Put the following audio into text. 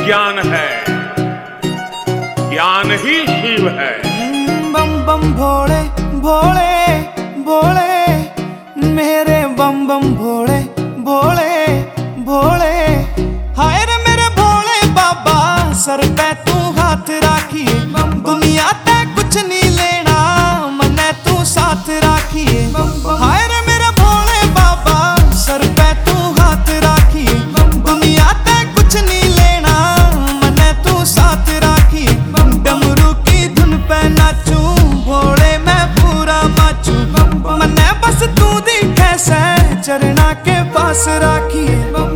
ज्ञान है, ज्ञान ही शिव है। बम बम भोले भोले भोले मेरे बम बम भोले भोले भोले। हाय रे मेरे भोले बाबा सर पे तू हाथ राखिए, दुनिया ते कुछ नहीं लेना मने तू साथ राखिए। हाय रे मेरे भोले बाबा सर पे तू हाथ राखिए, दुनिया ते कुछ नहीं लेना मने तू साथ राखिए। डमरू की धुन पे नाचू भोले मैं पूरा माचू, मने बस तू दिखे से चरना के पास राखिए।